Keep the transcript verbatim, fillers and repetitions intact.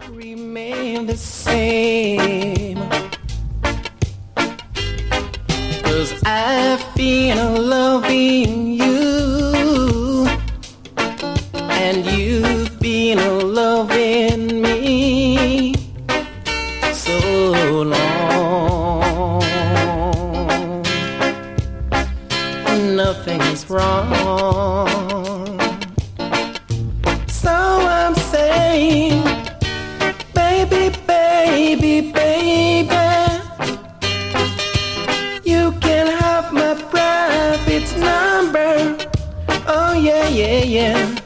Remain the same, 'cause I've been loving you and you've been loving me so long. Nothing's wrong, so I'm saying, baby, baby, baby, you can have my private number. Oh yeah, yeah, yeah.